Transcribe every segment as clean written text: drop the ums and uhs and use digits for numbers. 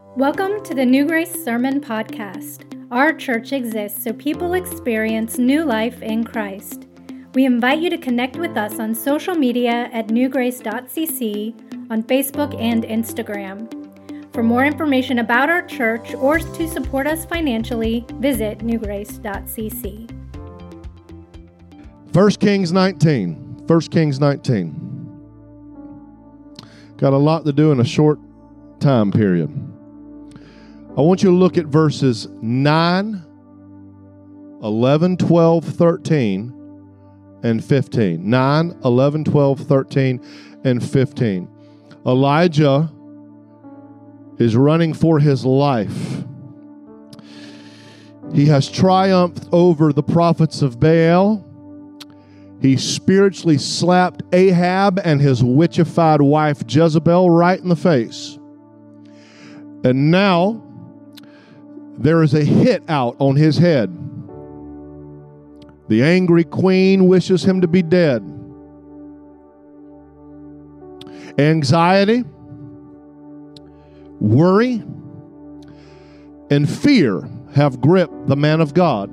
Welcome to the New Grace Sermon Podcast. Our church exists so people experience new life in Christ. We invite you to connect with us on social media at newgrace.cc, on Facebook and Instagram. For more information about our church or to support us financially, visit newgrace.cc. 1 Kings 19. 1 Kings 19. Got a lot to do in a short time period. I want you to look at verses 9, 11, 12, 13, and 15. 9, 11, 12, 13, and 15. Elijah is running for his life. He has triumphed over the prophets of Baal. He spiritually slapped Ahab and his witchified wife Jezebel right in the face. And now there is a hit out on his head. The angry queen wishes him to be dead. Anxiety, worry, and fear have gripped the man of God.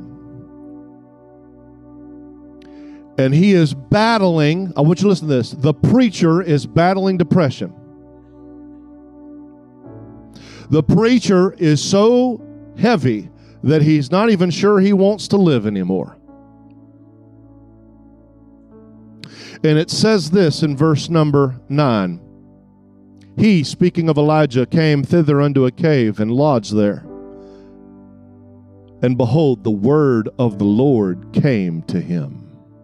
And he is battling, I want you to listen to this, the preacher is battling depression. The preacher is so heavy that he's not even sure he wants to live anymore. And it says this in verse number 9. He, speaking of Elijah, came thither unto a cave and lodged there. And behold, the word of the Lord came to him.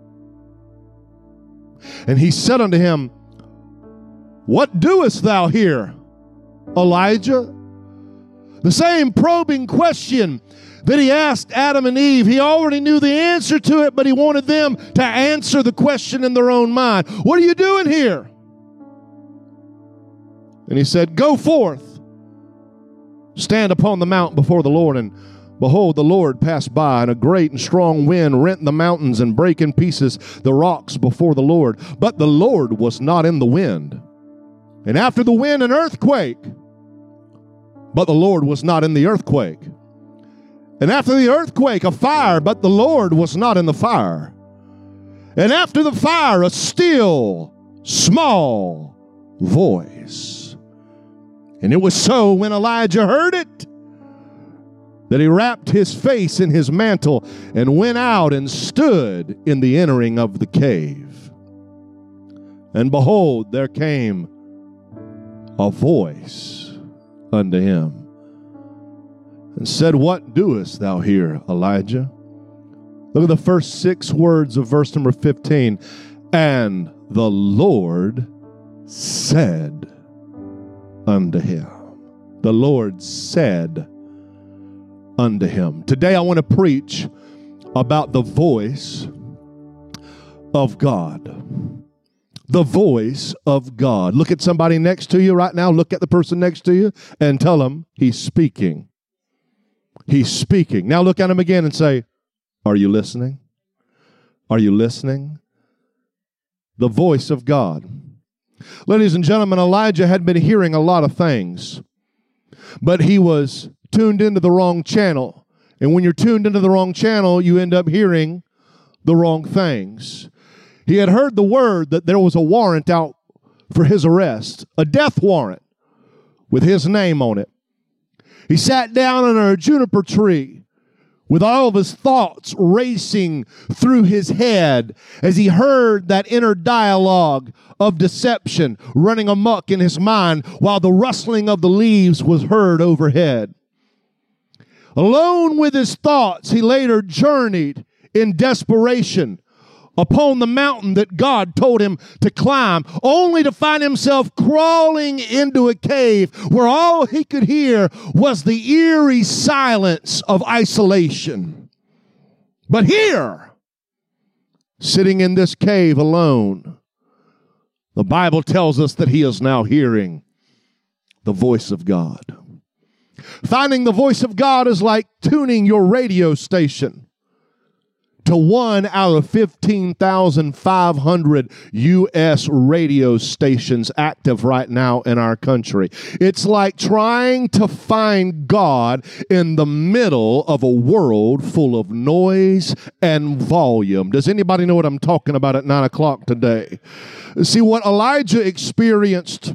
And he said unto him, What doest thou here, Elijah? The same probing question that he asked Adam and Eve. He already knew the answer to it, but he wanted them to answer the question in their own mind. What are you doing here? And he said, Go forth, stand upon the mount before the Lord. And behold, the Lord passed by, and a great and strong wind rent the mountains and brake in pieces the rocks before the Lord. But the Lord was not in the wind. And after the wind, an earthquake. But the Lord was not in the earthquake. And after the earthquake, a fire, but the Lord was not in the fire. And after the fire, a still, small voice. And it was so when Elijah heard it, that he wrapped his face in his mantle and went out and stood in the entering of the cave. And behold, there came a voice unto him, and said, What doest thou here, Elijah? Look at the first 6 words of verse number 15. And the Lord said unto him. The Lord said unto him. Today I want to preach about the voice of God. The voice of God. Look at somebody next to you right now. Look at the person next to you and tell them he's speaking. He's speaking. Now look at him again and say, Are you listening? Are you listening? The voice of God. Ladies and gentlemen, Elijah had been hearing a lot of things, but he was tuned into the wrong channel. And when you're tuned into the wrong channel, you end up hearing the wrong things. He had heard the word that there was a warrant out for his arrest, a death warrant with his name on it. He sat down under a juniper tree with all of his thoughts racing through his head as he heard that inner dialogue of deception running amok in his mind while the rustling of the leaves was heard overhead. Alone with his thoughts, he later journeyed in desperation upon the mountain that God told him to climb, only to find himself crawling into a cave where all he could hear was the eerie silence of isolation. But here, sitting in this cave alone, the Bible tells us that he is now hearing the voice of God. Finding the voice of God is like tuning your radio station to 1 out of 15,500 U.S. radio stations active right now in our country. It's like trying to find God in the middle of a world full of noise and volume. Does anybody know what I'm talking about at 9 o'clock today? See, what Elijah experienced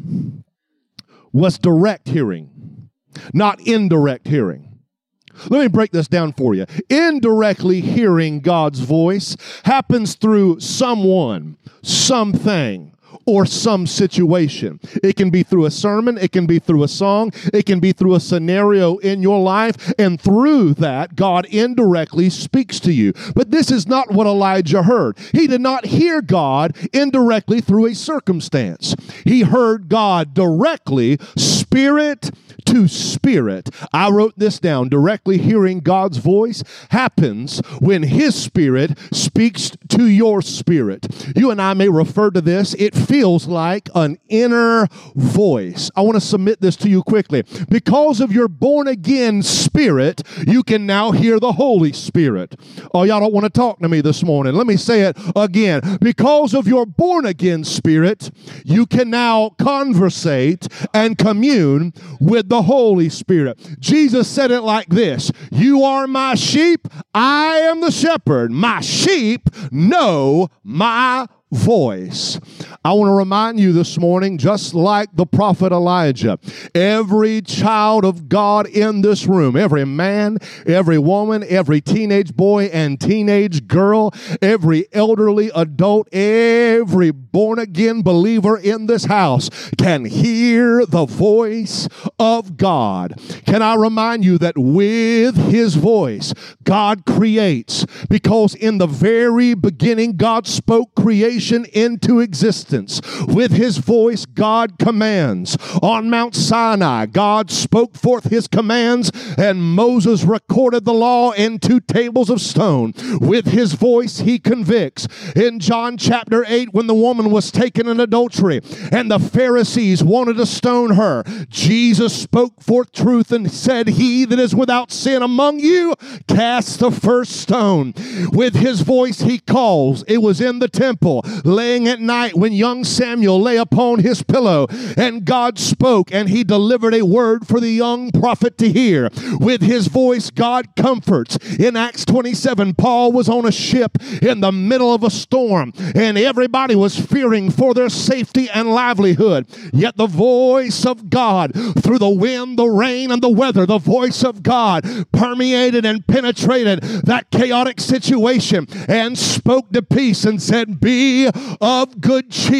was direct hearing, not indirect hearing. Let me break this down for you. Indirectly hearing God's voice happens through someone, something, or some situation. It can be through a sermon, it can be through a song, it can be through a scenario in your life, and through that, God indirectly speaks to you. But this is not what Elijah heard. He did not hear God indirectly through a circumstance. He heard God directly, spirit to spirit. I wrote this down. Directly hearing God's voice happens when His Spirit speaks to your spirit. You and I may refer to this. It feels like an inner voice. I want to submit this to you quickly. Because of your born-again spirit, you can now hear the Holy Spirit. Oh, y'all don't want to talk to me this morning. Let me say it again. Because of your born-again spirit, you can now conversate and commune with the Holy Spirit. Jesus said it like this: "You are my sheep, I am the shepherd. My sheep know my voice." I want to remind you this morning, just like the prophet Elijah, every child of God in this room, every man, every woman, every teenage boy and teenage girl, every elderly adult, every born-again believer in this house can hear the voice of God. Can I remind you that with His voice, God creates, because in the very beginning, God spoke creation into existence. With His voice, God commands. On Mount Sinai, God spoke forth His commands, and Moses recorded the law in 2 tables of stone. With His voice, He convicts. In John chapter 8, when the woman was taken in adultery and the Pharisees wanted to stone her, Jesus spoke forth truth and said, "He that is without sin among you, cast the first stone." With His voice, He calls. It was in the temple, laying at night, when young Samuel lay upon his pillow, and God spoke, and He delivered a word for the young prophet to hear. With His voice, God comforts. In Acts 27, Paul was on a ship in the middle of a storm, and everybody was fearing for their safety and livelihood. Yet the voice of God, through the wind, the rain, and the weather, the voice of God permeated and penetrated that chaotic situation and spoke to peace and said, "Be of good cheer.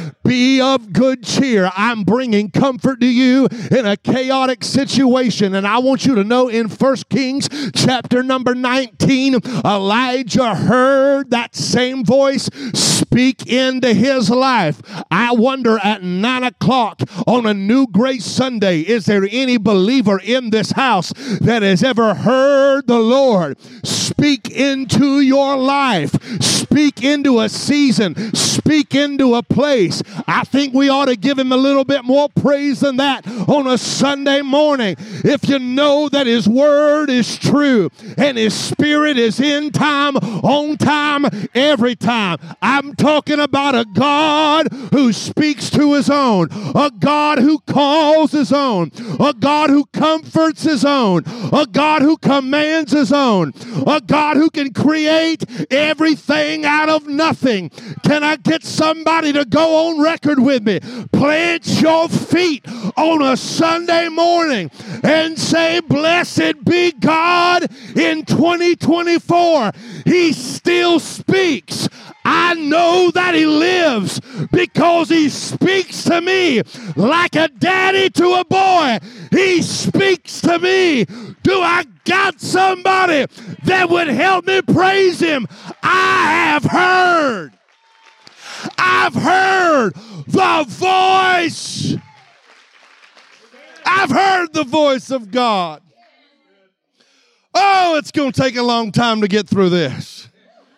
Be of good cheer. I'm bringing comfort to you in a chaotic situation." And I want you to know, in 1 Kings chapter number 19, Elijah heard that same voice speak into his life. I wonder at 9 o'clock on a New Grace Sunday, is there any believer in this house that has ever heard the Lord speak into your life, speak into a season, speak into a place? I think we ought to give Him a little bit more praise than that on a Sunday morning. If you know that His Word is true and His Spirit is in time, on time, every time. I'm talking about a God who speaks to His own, a God who calls His own, a God who comforts His own, a God who commands His own, a God who can create everything out of nothing. Can I get somebody to go on record with me? Plant your feet on a Sunday morning and say, "Blessed be God in 2024. He still speaks. I know that He lives because He speaks to me like a daddy to a boy. He speaks to me." Do I got somebody that would help me praise Him? I've heard the voice. I've heard the voice of God. Oh, it's going to take a long time to get through this.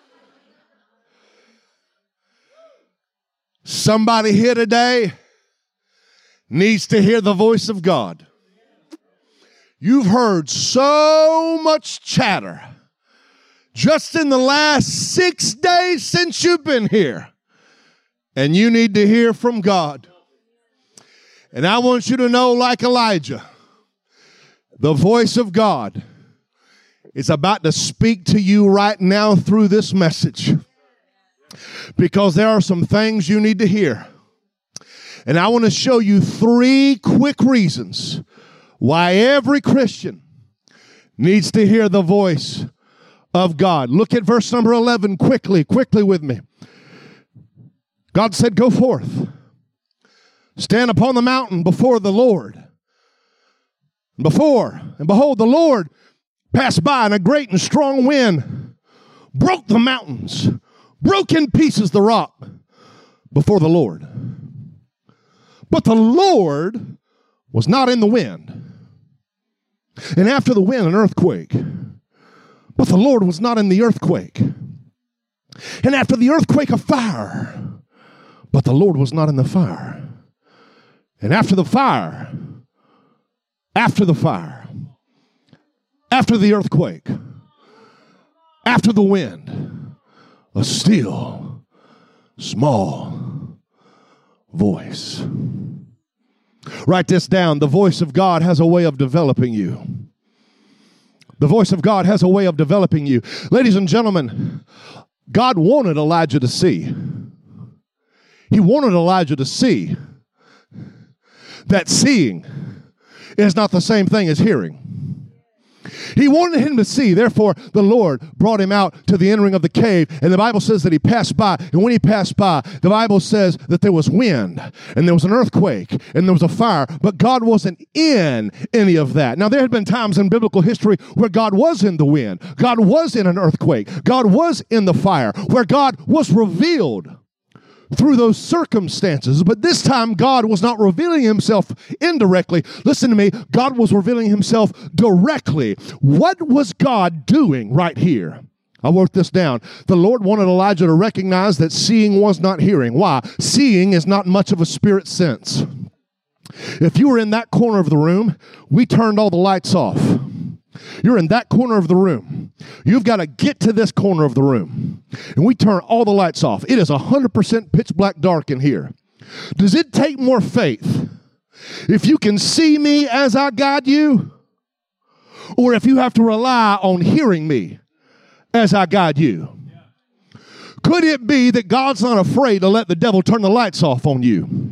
Somebody here today needs to hear the voice of God. You've heard so much chatter just in the last 6 days since you've been here. And you need to hear from God. And I want you to know, like Elijah, the voice of God is about to speak to you right now through this message. Because there are some things you need to hear. And I want to show you 3 quick reasons why every Christian needs to hear the voice of God. Look at verse number 11 quickly with me. God said, go forth, stand upon the mountain before the Lord. And behold, the Lord passed by, and a great and strong wind broke the mountains, broke in pieces the rock before the Lord. But the Lord was not in the wind. And after the wind, an earthquake. But the Lord was not in the earthquake. And after the earthquake, a fire. But the Lord was not in the fire. And after the fire, after the earthquake, after the wind, a still, small voice. Write this down. The voice of God has a way of developing you. The voice of God has a way of developing you. Ladies and gentlemen, God wanted Elijah to see. He wanted Elijah to see that seeing is not the same thing as hearing. He wanted him to see. Therefore, the Lord brought him out to the entering of the cave. And the Bible says that he passed by. And when he passed by, the Bible says that there was wind and there was an earthquake and there was a fire. But God wasn't in any of that. Now, there had been times in biblical history where God was in the wind. God was in an earthquake. God was in the fire, where God was revealed through those circumstances. But this time, God was not revealing himself indirectly. Listen to me. God was revealing himself directly. What was God doing right here? I wrote this down. The Lord wanted Elijah to recognize that seeing was not hearing. Why? Seeing is not much of a spirit sense. If you were in that corner of the room, we turned all the lights off. You're in that corner of the room. You've got to get to this corner of the room. And we turn all the lights off. It is 100% pitch black dark in here. Does it take more faith if you can see me as I guide you, or if you have to rely on hearing me as I guide you? Could it be that God's not afraid to let the devil turn the lights off on you?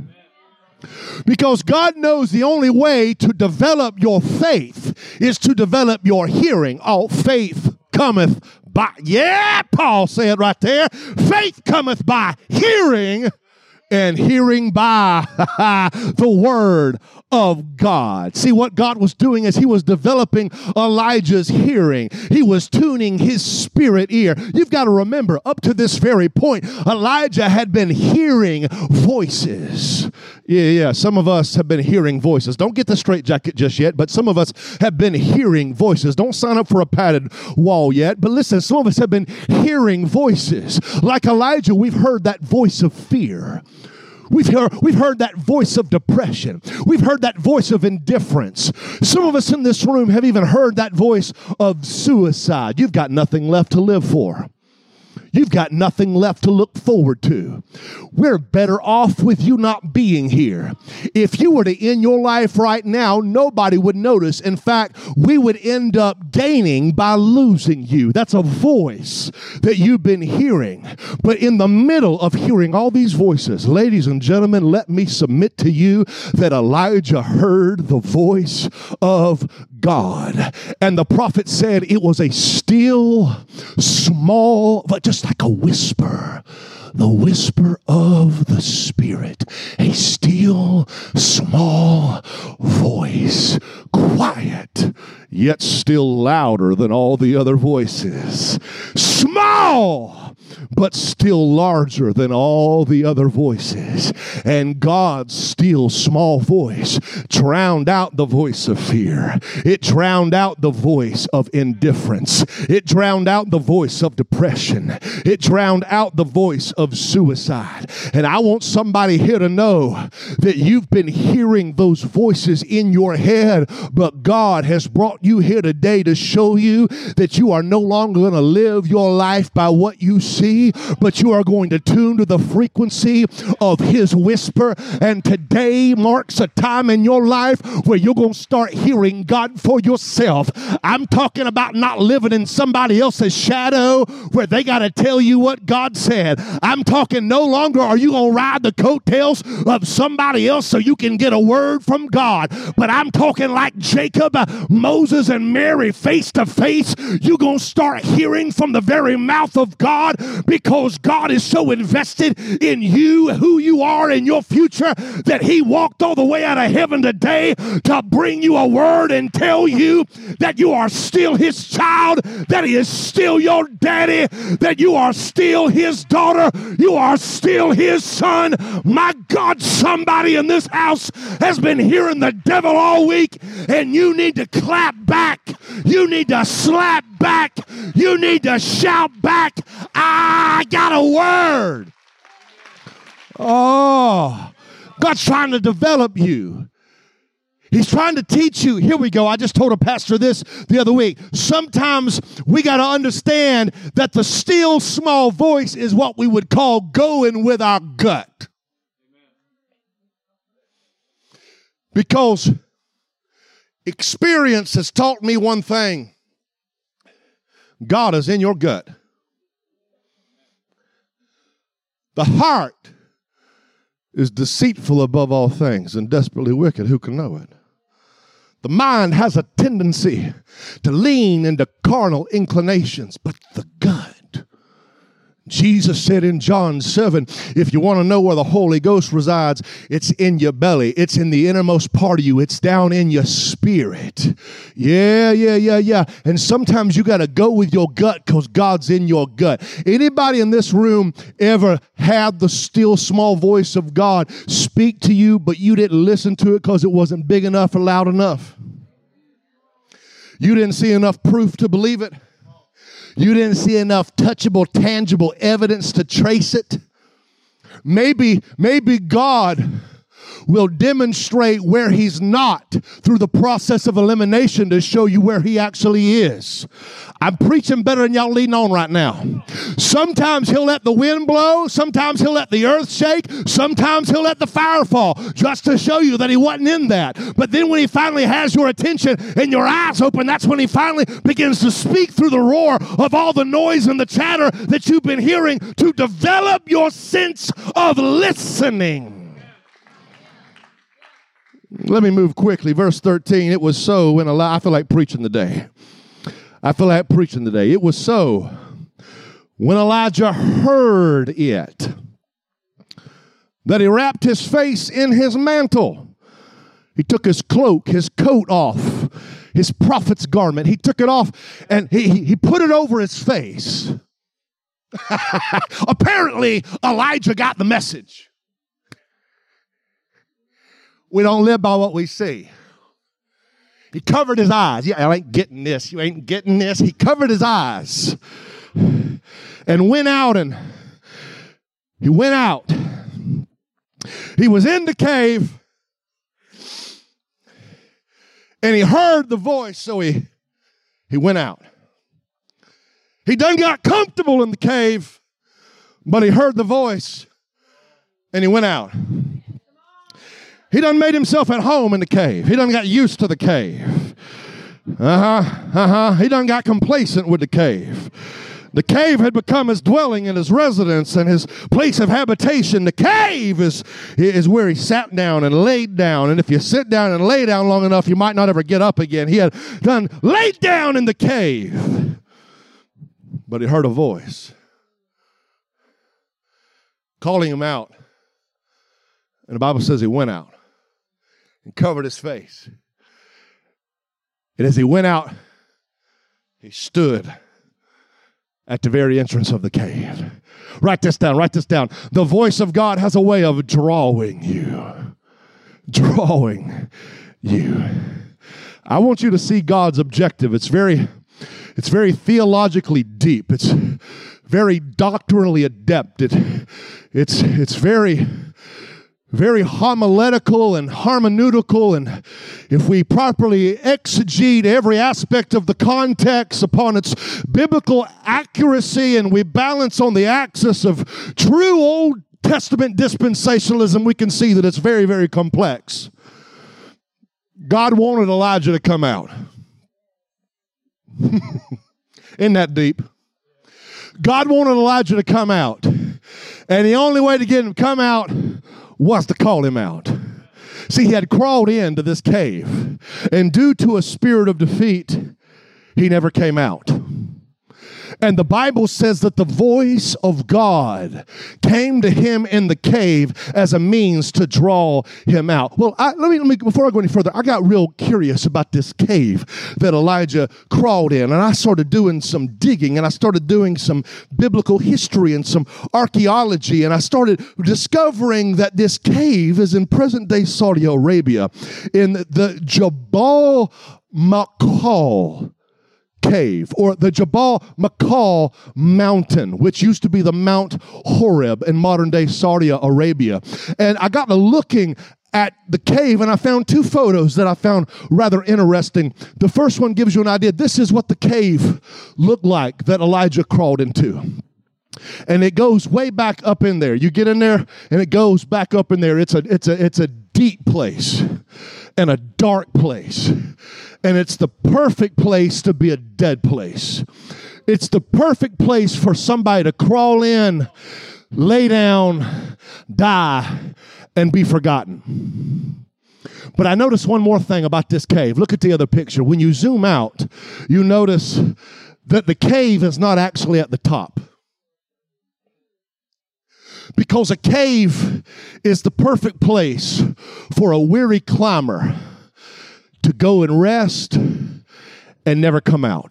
Because God knows the only way to develop your faith is to develop your hearing. Oh, faith cometh by, Paul said right there, faith cometh by hearing, and hearing by the word of God. See, what God was doing is he was developing Elijah's hearing. He was tuning his spirit ear. You've got to remember, up to this very point, Elijah had been hearing voices. Yeah. Some of us have been hearing voices. Don't get the straitjacket just yet, but some of us have been hearing voices. Don't sign up for a padded wall yet, but listen, some of us have been hearing voices. Like Elijah, we've heard that voice of fear. We've heard that voice of depression. We've heard that voice of indifference. Some of us in this room have even heard that voice of suicide. You've got nothing left to live for. You've got nothing left to look forward to. We're better off with you not being here. If you were to end your life right now, nobody would notice. In fact, we would end up gaining by losing you. That's a voice that you've been hearing. But in the middle of hearing all these voices, ladies and gentlemen, let me submit to you that Elijah heard the voice of God. And the prophet said it was a still, small, but just like a whisper, the whisper of the Spirit, a still, small voice, quiet, yet still louder than all the other voices. Small, but still larger than all the other voices. And God's still small voice drowned out the voice of fear. It drowned out the voice of indifference. It drowned out the voice of depression. It drowned out the voice of suicide. And I want somebody here to know that you've been hearing those voices in your head, but God has brought you here today to show you that you are no longer going to live your life by what you see, but you are going to tune to the frequency of His whisper. And today marks a time in your life where you're going to start hearing God for yourself. I'm talking about not living in somebody else's shadow where they got to tell you what God said. I'm talking no longer are you going to ride the coattails of somebody else so you can get a word from God, but I'm talking like Jacob, Moses, and Mary face to face. You're going to start hearing from the very mouth of God because God is so invested in you, who you are, in your future, that He walked all the way out of heaven today to bring you a word and tell you that you are still His child, that He is still your daddy, that you are still His daughter, you are still His son. My God, somebody in this house has been hearing the devil all week, and you need to clap back. You need to slap back. You need to shout back, I got a word. Oh, God's trying to develop you. He's trying to teach you. Here we go. I just told a pastor this the other week. Sometimes we got to understand that the still small voice is what we would call going with our gut. Because experience has taught me one thing. God is in your gut. The heart is deceitful above all things and desperately wicked. Who can know it? The mind has a tendency to lean into carnal inclinations, but the gut. Jesus said in John 7, if you want to know where the Holy Ghost resides, it's in your belly. It's in the innermost part of you. It's down in your spirit. Yeah. And sometimes you got to go with your gut because God's in your gut. Anybody in this room ever had the still small voice of God speak to you, but you didn't listen to it because it wasn't big enough or loud enough? You didn't see enough proof to believe it? You didn't see enough touchable, tangible evidence to trace it? Maybe God will demonstrate where He's not through the process of elimination to show you where He actually is. I'm preaching better than y'all leading on right now. Sometimes He'll let the wind blow. Sometimes He'll let the earth shake. Sometimes He'll let the fire fall just to show you that He wasn't in that. But then when He finally has your attention and your eyes open, that's when He finally begins to speak through the roar of all the noise and the chatter that you've been hearing to develop your sense of listening. Let me move quickly. Verse 13, it was so when I feel like preaching today. It was so when Elijah heard it that he wrapped his face in his mantle. He took his cloak, his coat off, his prophet's garment. He took it off and he put it over his face. Apparently, Elijah got the message. We don't live by what we see. He covered his eyes. Yeah, I ain't getting this. You ain't getting this. He covered his eyes and went out he went out. He was in the cave and he heard the voice, so he went out. He done got comfortable in the cave, but he heard the voice and he went out. He done made himself at home in the cave. He done got used to the cave. He done got complacent with the cave. The cave had become his dwelling and his residence and his place of habitation. The cave is where he sat down and laid down. And if you sit down and lay down long enough, you might not ever get up again. He had done laid down in the cave. But he heard a voice calling him out. And the Bible says he went out and covered his face. And as he went out, he stood at the very entrance of the cave. Write this down, write this down. The voice of God has a way of drawing you. Drawing you. I want you to see God's objective. It's very theologically deep. It's very doctrinally adept. It's very homiletical and hermeneutical, and if we properly exegete every aspect of the context upon its biblical accuracy, and we balance on the axis of true Old Testament dispensationalism, we can see that it's very, very complex. God wanted Elijah to come out. Isn't that deep? God wanted Elijah to come out, and the only way to get him to come out was to call him out. See, he had crawled into this cave, and due to a spirit of defeat, he never came out. And the Bible says that the voice of God came to him in the cave as a means to draw him out. Well, let me before I go any further, I got real curious about this cave that Elijah crawled in, and I started doing some digging, and I started doing some biblical history and some archaeology, and I started discovering that this cave is in present-day Saudi Arabia in the Jabal Maqal cave, or the Jabal Maqal mountain, which used to be the Mount Horeb in modern-day Saudi Arabia. And I got to looking at the cave, and I found two photos that I found rather interesting. The first one gives you an idea. This is what the cave looked like that Elijah crawled into. And it goes way back up in there. You get in there, and it goes back up in there. It's a deep place and a dark place. And it's the perfect place to be a dead place. It's the perfect place for somebody to crawl in, lay down, die, and be forgotten. But I noticed one more thing about this cave. Look at the other picture. When you zoom out, you notice that the cave is not actually at the top. Because a cave is the perfect place for a weary climber to go and rest and never come out.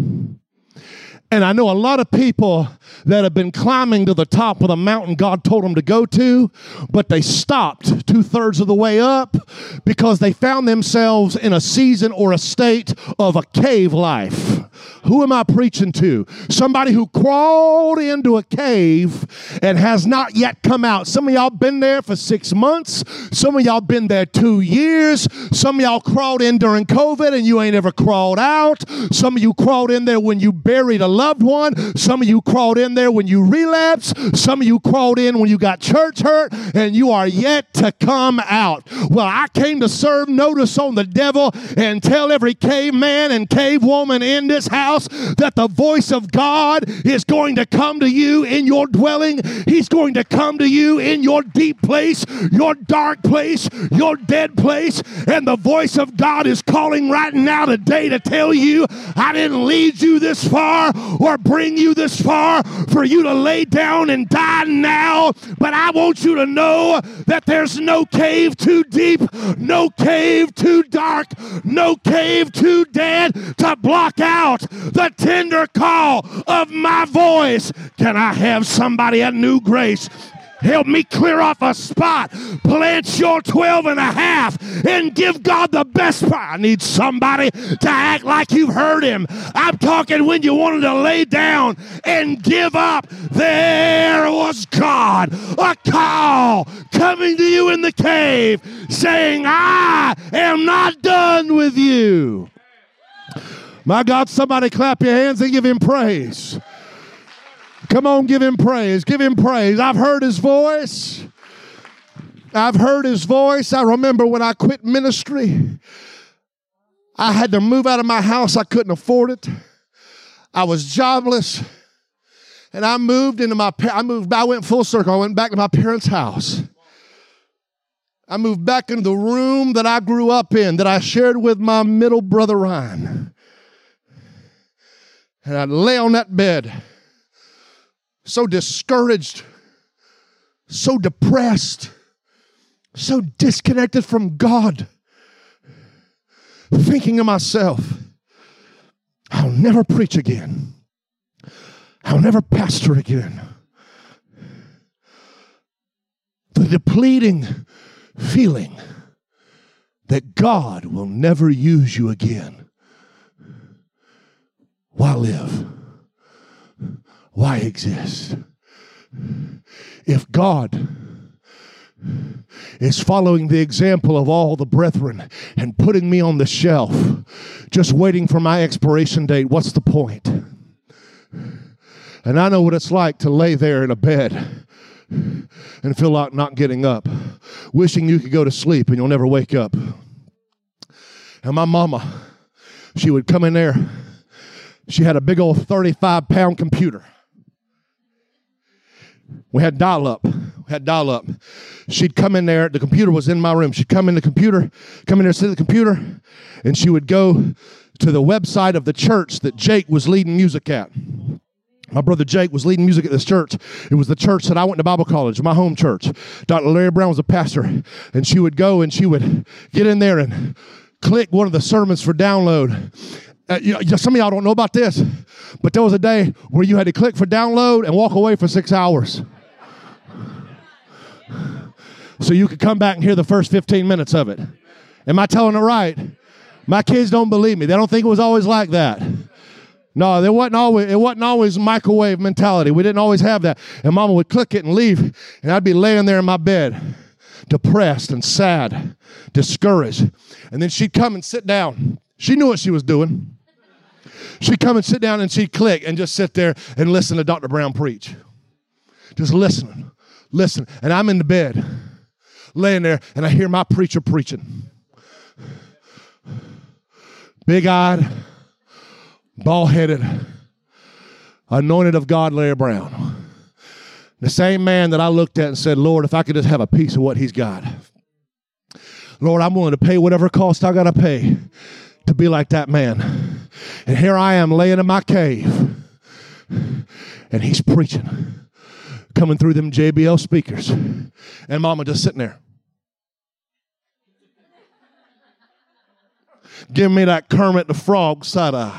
And I know a lot of people that have been climbing to the top of the mountain God told them to go to, but they stopped 2/3 of the way up because they found themselves in a season or a state of a cave life. Who am I preaching to? Somebody who crawled into a cave and has not yet come out. Some of y'all been there for 6 months. Some of y'all been there 2 years. Some of y'all crawled in during COVID and you ain't ever crawled out. Some of you crawled in there when you buried a loved one. Some of you crawled in there when you relapsed. Some of you crawled in when you got church hurt, and you are yet to come out. Well, I came to serve notice on the devil and tell every caveman and cavewoman in this house that the voice of God is going to come to you in your dwelling. He's going to come to you in your deep place, your dark place, your dead place. And the voice of God is calling right now today to tell you, I didn't lead you this far or bring you this far for you to lay down and die now. But I want you to know that there's no cave too deep, no cave too dark, no cave too dead to block out the tender call of my voice. Can I have somebody at New Grace help me clear off a spot, plant your 12.5, and give God the best part? I need somebody to act like you've heard him. I'm talking when you wanted to lay down and give up. There was God, a call coming to you in the cave, saying, I am not done with you. My God, somebody clap your hands and give him praise. Come on, give him praise. Give him praise. I've heard his voice. I've heard his voice. I remember when I quit ministry, I had to move out of my house. I couldn't afford it. I was jobless. And I went full circle. I went back to my parents' house. I moved back into the room that I grew up in, that I shared with my middle brother, Ryan. And I'd lay on that bed, so discouraged, so depressed, so disconnected from God, thinking to myself, I'll never preach again. I'll never pastor again. The depleting feeling that God will never use you again. Why live? Why exist? If God is following the example of all the brethren and putting me on the shelf, just waiting for my expiration date, what's the point? And I know what it's like to lay there in a bed and feel like not getting up, wishing you could go to sleep and you'll never wake up. And my mama, she would come in there. She had a big old 35-pound computer. We had dial-up. She'd come in there. The computer was in my room. She'd come in there, sit at the computer, and she would go to the website of the church that Jake was leading music at. My brother Jake was leading music at this church. It was the church that I went to Bible college, my home church. Dr. Larry Brown was a pastor. And she would go and she would get in there and click one of the sermons for download. Some of y'all don't know about this, but there was a day where you had to click for download and walk away for 6 hours. So you could come back and hear the first 15 minutes of it. Am I telling it right? My kids don't believe me. They don't think it was always like that. No, it wasn't always microwave mentality. We didn't always have that. And Mama would click it and leave, and I'd be laying there in my bed, depressed and sad, discouraged. And then she'd come and sit down. She knew what she was doing. She'd come and sit down and she'd click and just sit there and listen to Dr. Brown preach. Just listen. And I'm in the bed, laying there, and I hear my preacher preaching. Big-eyed, bald-headed, anointed of God, Larry Brown. The same man that I looked at and said, Lord, if I could just have a piece of what he's got. Lord, I'm willing to pay whatever cost I got to pay to be like that man. And here I am laying in my cave, and he's preaching, coming through them JBL speakers. And Mama just sitting there. Give me that Kermit the Frog side eye.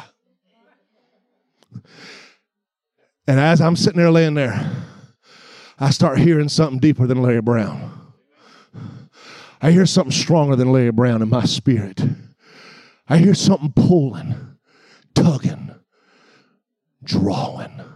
And as I'm sitting there laying there, I start hearing something deeper than Larry Brown. I hear something stronger than Larry Brown in my spirit. I hear something pulling, tugging, drawing.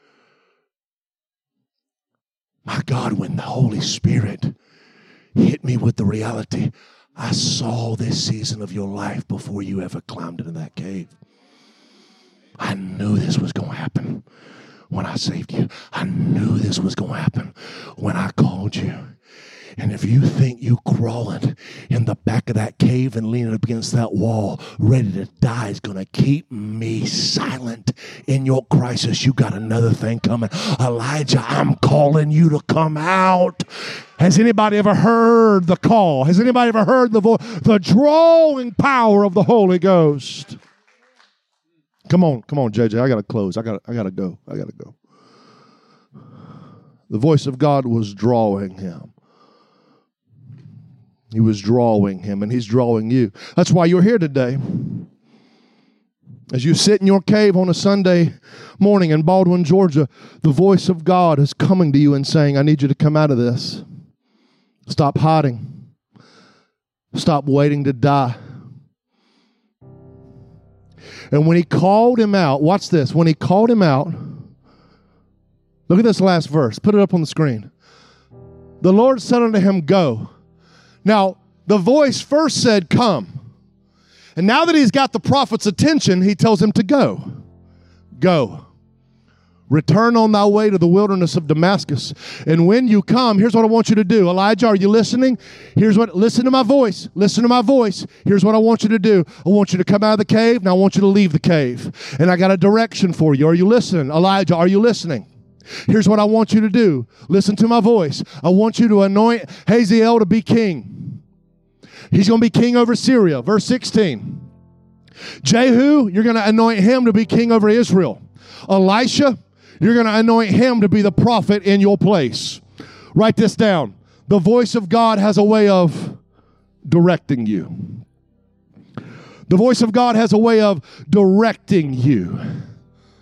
My God, when the Holy Spirit hit me with the reality, I saw this season of your life before you ever climbed into that cave. I knew this was going to happen when I saved you. I knew this was going to happen when I called you. And if you think you crawling in the back of that cave and leaning up against that wall, ready to die, is going to keep me silent in your crisis, you got another thing coming. Elijah, I'm calling you to come out. Has anybody ever heard the call? Has anybody ever heard the voice, the drawing power of the Holy Ghost? Come on, JJ. I got to close. I got to go. The voice of God was drawing him. He was drawing him, and he's drawing you. That's why you're here today. As you sit in your cave on a Sunday morning in Baldwin, Georgia, the voice of God is coming to you and saying, I need you to come out of this. Stop hiding. Stop waiting to die. And when he called him out, watch this. When he called him out, look at this last verse. Put it up on the screen. The Lord said unto him, go. Now, the voice first said, come. And now that he's got the prophet's attention, he tells him to go. Go. Return on thy way to the wilderness of Damascus. And when you come, here's what I want you to do. Elijah, are you listening? Listen to my voice. Listen to my voice. Here's what I want you to do. I want you to come out of the cave, and I want you to leave the cave. And I got a direction for you. Are you listening? Elijah, are you listening? Here's what I want you to do. Listen to my voice. I want you to anoint Hazael to be king. He's going to be king over Syria. Verse 16. Jehu, you're going to anoint him to be king over Israel. Elisha, you're going to anoint him to be the prophet in your place. Write this down. The voice of God has a way of directing you. The voice of God has a way of directing you.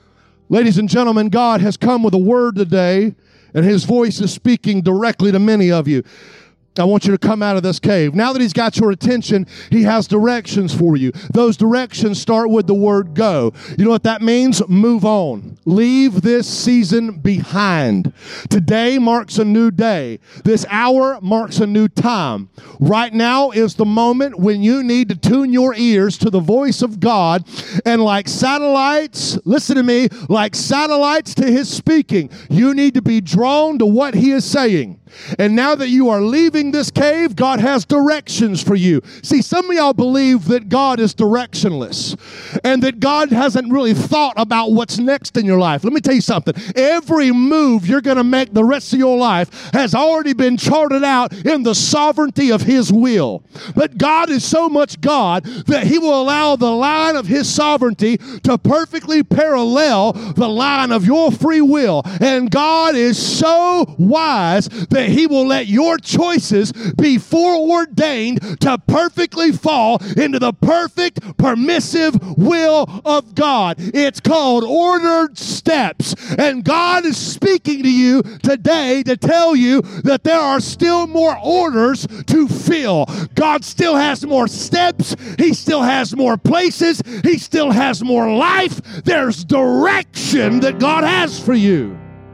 Ladies and gentlemen, God has come with a word today, and his voice is speaking directly to many of you. I want you to come out of this cave. Now that he's got your attention, he has directions for you. Those directions start with the word go. You know what that means? Move on. Leave this season behind. Today marks a new day. This hour marks a new time. Right now is the moment when you need to tune your ears to the voice of God, and like satellites, listen to me, like satellites to his speaking, you need to be drawn to what he is saying. And now that you are leaving this cave, God has directions for you. See, some of y'all believe that God is directionless and that God hasn't really thought about what's next in your life. Let me tell you something. Every move you're going to make the rest of your life has already been charted out in the sovereignty of his will. But God is so much God that he will allow the line of his sovereignty to perfectly parallel the line of your free will. And God is so wise that he will let your choices be foreordained to perfectly fall into the perfect, permissive will of God. It's called ordered steps. And God is speaking to you today to tell you that there are still more orders to fill. God still has more steps. He still has more places. He still has more life. There's direction that God has for you.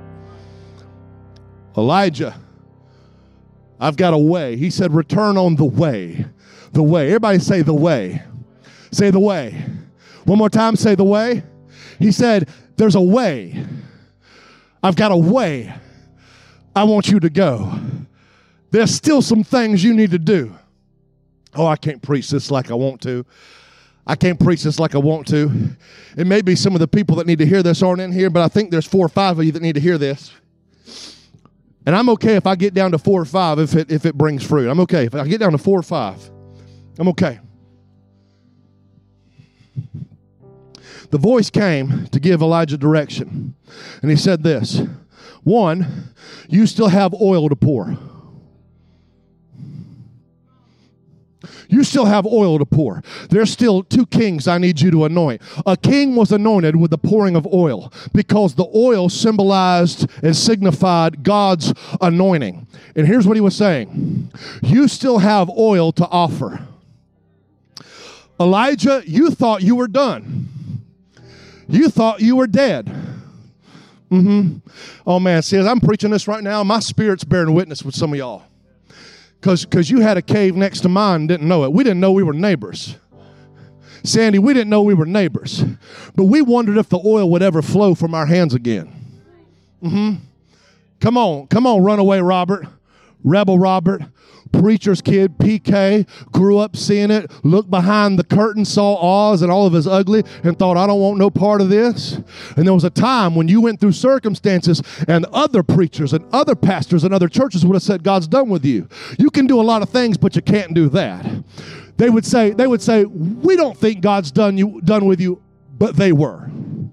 Elijah, I've got a way. He said, return on the way. The way. Everybody say the way. Say the way. One more time, say the way. He said, there's a way. I've got a way. I want you to go. There's still some things you need to do. Oh, I can't preach this like I want to. I can't preach this like I want to. It may be some of the people that need to hear this aren't in here, but I think there's 4 or 5 of you that need to hear this. And I'm okay if I get down to 4 or 5 if it brings fruit. I'm okay. If I get down to 4 or 5, I'm okay. The voice came to give Elijah direction. And he said this. 1, you still have oil to pour. You still have oil to pour. There's still 2 kings I need you to anoint. A king was anointed with the pouring of oil because the oil symbolized and signified God's anointing. And here's what he was saying. You still have oil to offer. Elijah, you thought you were done. You thought you were dead. Oh man, see, as I'm preaching this right now, my spirit's bearing witness with some of y'all. Because you had a cave next to mine and didn't know it. We didn't know we were neighbors. Sandy, we didn't know we were neighbors. But we wondered if the oil would ever flow from our hands again. Come on, runaway Robert, rebel Robert, preacher's kid, PK, grew up seeing it, looked behind the curtain, saw Oz and all of his ugly, and thought, I don't want no part of this. And there was a time when you went through circumstances and other preachers and other pastors and other churches would have said, God's done with you. You can do a lot of things, but you can't do that. They would say, we don't think God's done with you, but they were.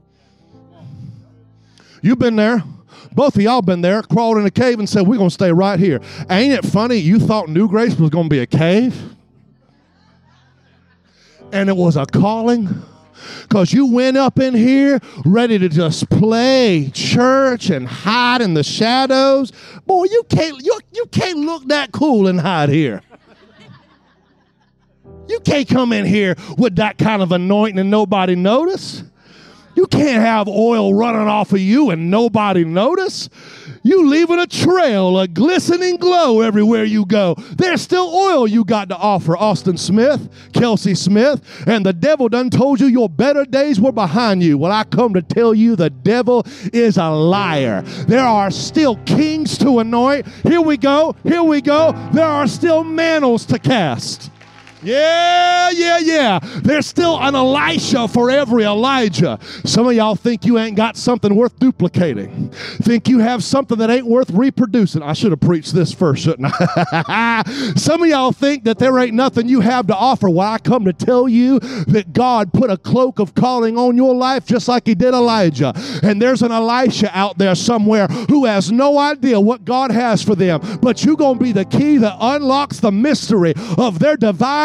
You've been there. Both of y'all been there, crawled in a cave and said, we're going to stay right here. Ain't it funny you thought New Grace was going to be a cave? And it was a calling? Because you went up in here ready to just play church and hide in the shadows. Boy, you can't look that cool and hide here. You can't come in here with that kind of anointing and nobody notice. You can't have oil running off of you and nobody notice. You leaving a trail, a glistening glow everywhere you go. There's still oil you got to offer, Austin Smith, Kelsey Smith, and the devil done told you your better days were behind you. Well, I come to tell you the devil is a liar. There are still kings to anoint. Here we go. There are still mantles to cast. Yeah. There's still an Elisha for every Elijah. Some of y'all think you ain't got something worth duplicating. Think you have something that ain't worth reproducing. I should have preached this first, shouldn't I? Some of y'all think that there ain't nothing you have to offer. Well, I come to tell you that God put a cloak of calling on your life just like he did Elijah. And there's an Elisha out there somewhere who has no idea what God has for them. But you're going to be the key that unlocks the mystery of their divine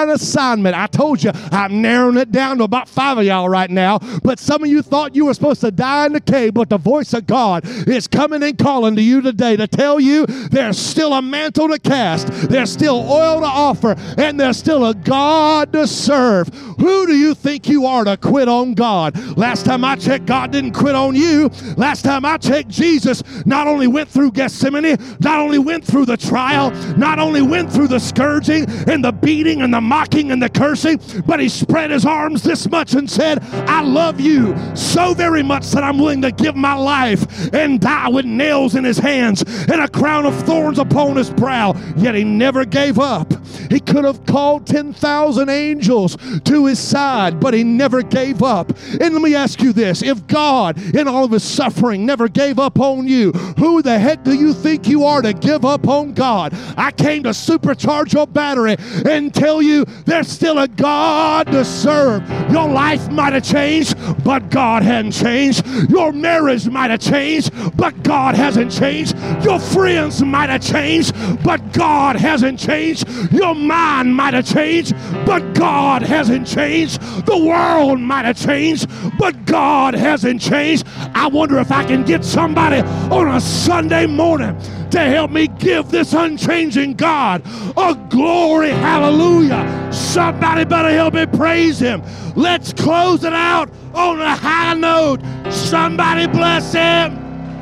divine assignment. I told you, I'm narrowing it down to about 5 of y'all right now, but some of you thought you were supposed to die in the cave, but the voice of God is coming and calling to you today to tell you there's still a mantle to cast, there's still oil to offer, and there's still a God to serve. Who do you think you are to quit on God? Last time I checked, God didn't quit on you. Last time I checked, Jesus not only went through Gethsemane, not only went through the trial, not only went through the scourging and the beating and the mocking and the cursing, but he spread his arms this much and said, I love you so very much that I'm willing to give my life and die with nails in his hands and a crown of thorns upon his brow. Yet he never gave up. He could have called 10,000 angels to his side, but he never gave up. And let me ask you this. If God, in all of his suffering, never gave up on you, who the heck do you think you are to give up on God? I came to supercharge your battery and tell you there's still a God to serve. Your life might have changed, but God hadn't changed. Your marriage might have changed, but God hasn't changed. Your friends might have changed, but God hasn't changed. Your mind might have changed, but God hasn't changed. The world might have changed, but God hasn't changed. I wonder if I can get somebody on a Sunday morning to help me give this unchanging God a glory. Hallelujah. Somebody better help me praise him. Let's close it out on a high note. Somebody bless him.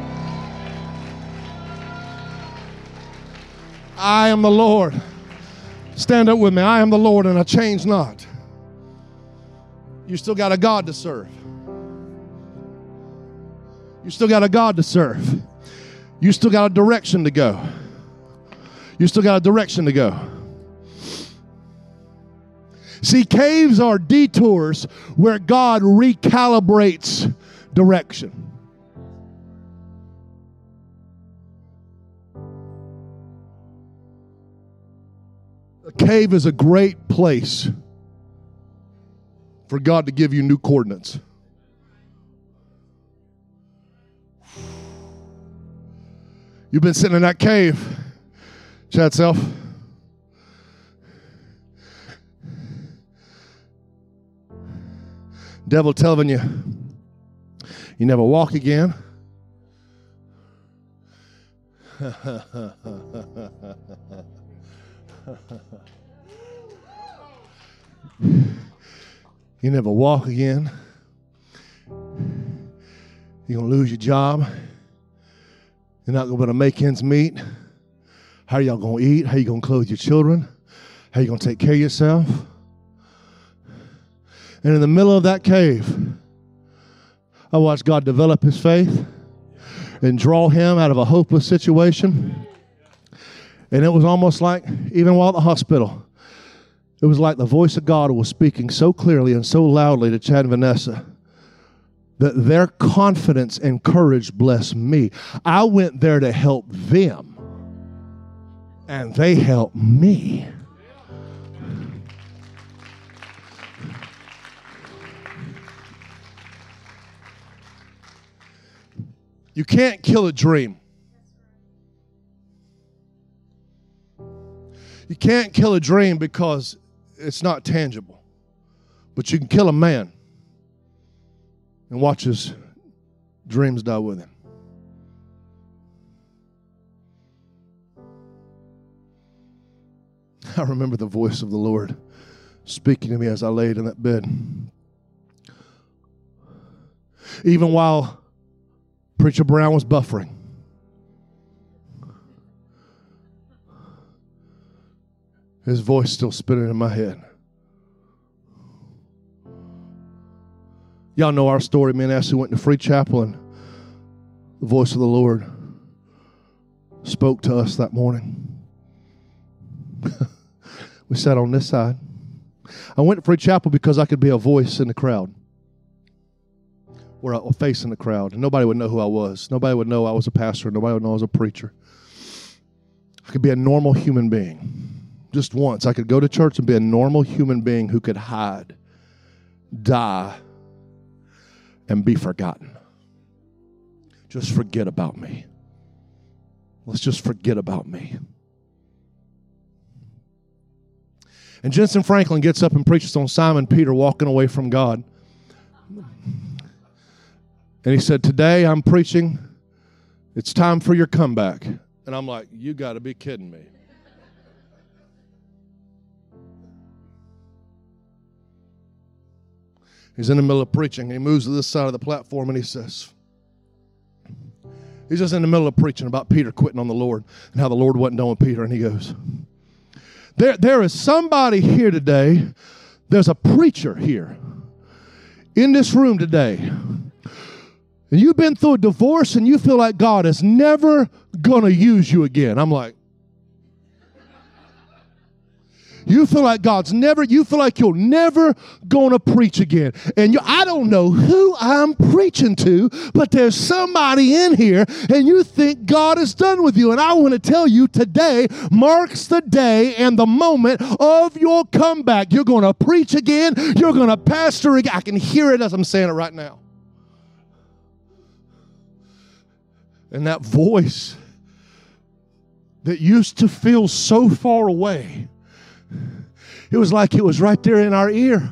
I am the Lord. Stand up with me. I am the Lord and I change not. You still got a God to serve. You still got a God to serve. You still got a direction to go. You still got a direction to go. See, caves are detours where God recalibrates direction. A cave is a great place for God to give you new coordinates. You've been sitting in that cave, chat self. Devil telling you, you never walk again. You never walk again. You're going to lose your job. You're not going to be able to make ends meet. How are y'all going to eat? How are you going to clothe your children? How are you going to take care of yourself? And in the middle of that cave, I watched God develop his faith and draw him out of a hopeless situation. And it was almost like, even while at the hospital, it was like the voice of God was speaking so clearly and so loudly to Chad and Vanessa that their confidence and courage blessed me. I went there to help them, and they helped me. You can't kill a dream. You can't kill a dream because it's not tangible. But you can kill a man and watch his dreams die with him. I remember the voice of the Lord speaking to me as I laid in that bed. Even while Preacher Brown was buffering, his voice still spinning in my head. Y'all know our story. Me and Ashley went to Free Chapel, and the voice of the Lord spoke to us that morning. We sat on this side. I went to Free Chapel because I could be a voice in the crowd, or a face in the crowd, and nobody would know who I was. Nobody would know I was a pastor. Nobody would know I was a preacher. I could be a normal human being. Just once, I could go to church and be a normal human being who could hide, die, and be forgotten. Just forget about me. Let's just forget about me. And Jensen Franklin gets up and preaches on Simon Peter walking away from God. And he said, today I'm preaching, it's time for your comeback. And I'm like, you got to be kidding me. He's in the middle of preaching. He moves to this side of the platform and he says, he's just in the middle of preaching about Peter quitting on the Lord and how the Lord wasn't done with Peter. And he goes, there is somebody here today. There's a preacher here in this room today. And you've been through a divorce and you feel like God is never going to use you again. I'm like, you feel like you feel like you're never going to preach again. And I don't know who I'm preaching to, but there's somebody in here and you think God is done with you. And I want to tell you today marks the day and the moment of your comeback. You're going to preach again. You're going to pastor again. I can hear it as I'm saying it right now. And that voice that used to feel so far away, it was like it was right there in our ear.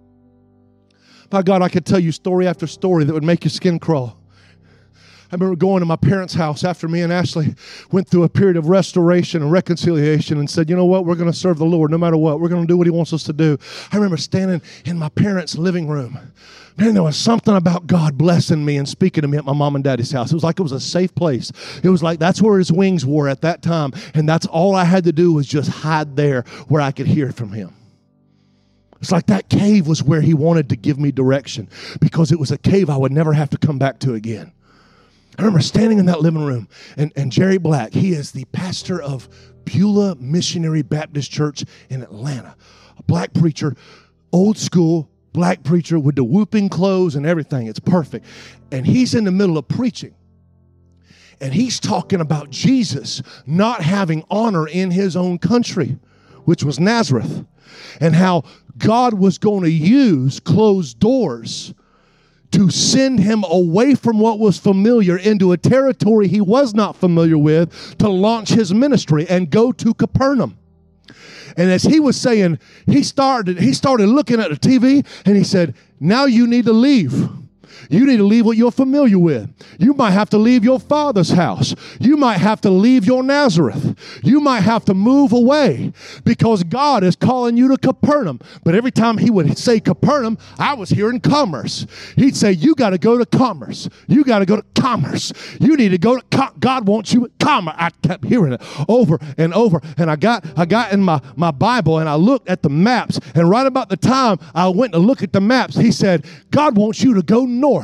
My God, I could tell you story after story that would make your skin crawl. I remember going to my parents' house after me and Ashley went through a period of restoration and reconciliation and said, you know what, we're going to serve the Lord no matter what. We're going to do what He wants us to do. I remember standing in my parents' living room. Man, there was something about God blessing me and speaking to me at my mom and daddy's house. It was like it was a safe place. It was like that's where His wings were at that time. And that's all I had to do was just hide there where I could hear from Him. It's like that cave was where He wanted to give me direction because it was a cave I would never have to come back to again. I remember standing in that living room, and Jerry Black, he is the pastor of Beulah Missionary Baptist Church in Atlanta. A black preacher, old school black preacher with the whooping clothes and everything. It's perfect. And he's in the middle of preaching. And he's talking about Jesus not having honor in His own country, which was Nazareth, and how God was going to use closed doors to send Him away from what was familiar into a territory He was not familiar with to launch His ministry and go to Capernaum. And as he was saying, he started looking at the TV and he said, now you need to leave. You need to leave what you're familiar with. You might have to leave your father's house. You might have to leave your Nazareth. You might have to move away because God is calling you to Capernaum. But every time he would say Capernaum, I was hearing commerce. He'd say, you got to go to commerce. You got to go to commerce. You need to go to God wants you at commerce. I kept hearing it over and over. And I got in my Bible and I looked at the maps. And right about the time I went to look at the maps, he said, God wants you to go north.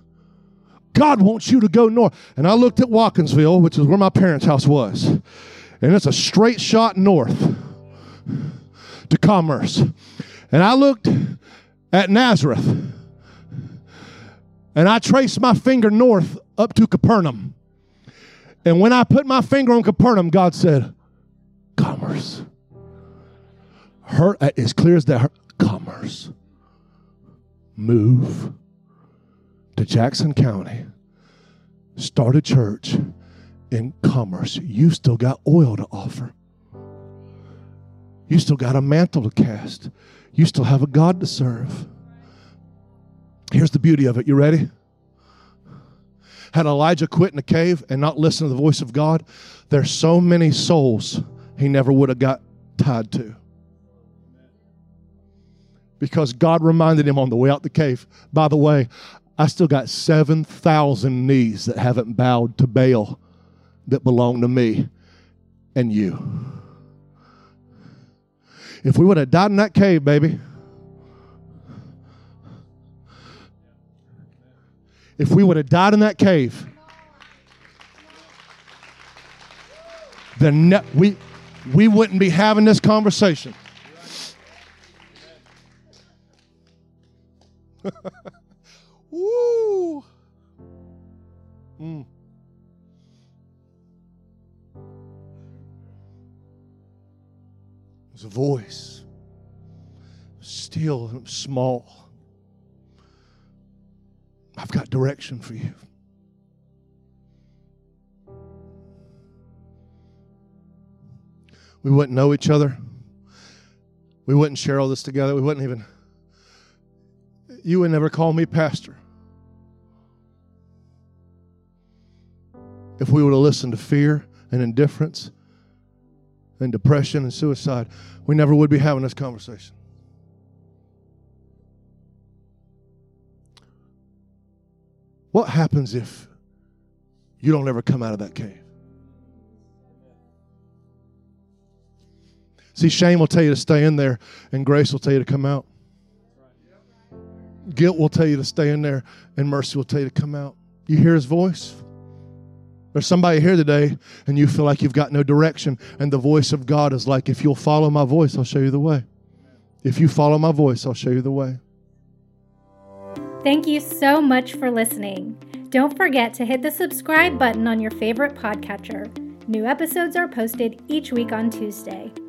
God wants you to go north. And I looked at Watkinsville, which is where my parents' house was. And it's a straight shot north to commerce. And I looked at Nazareth. And I traced my finger north up to Capernaum. And when I put my finger on Capernaum, God said, commerce. As clear as that, commerce. Move to Jackson County, start a church in commerce. You still got oil to offer. You still got a mantle to cast. You still have a God to serve. Here's the beauty of it. You ready? Had Elijah quit in the cave and not listen to the voice of God, there's so many souls he never would have got tied to. Because God reminded him on the way out the cave, by the way, I still got 7,000 knees that haven't bowed to Baal that belong to me and you. If we would have died in that cave, baby. If we would have died in that cave, then we wouldn't be having this conversation. Woo! There's a voice, still and small. I've got direction for you. We wouldn't know each other. We wouldn't share all this together. You would never call me pastor. If we would have listened to fear and indifference and depression and suicide, we never would be having this conversation. What happens if you don't ever come out of that cave? See, shame will tell you to stay in there, and grace will tell you to come out. Guilt will tell you to stay in there, and mercy will tell you to come out. You hear his voice? There's somebody here today, and you feel like you've got no direction, and the voice of God is like, if you'll follow my voice, I'll show you the way. If you follow my voice, I'll show you the way. Thank you so much for listening. Don't forget to hit the subscribe button on your favorite podcatcher. New episodes are posted each week on Tuesday.